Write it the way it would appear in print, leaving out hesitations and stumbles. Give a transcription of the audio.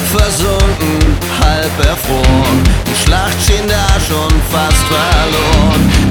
versunken, halb erfroren. Die Schlacht schien da schon fast verloren.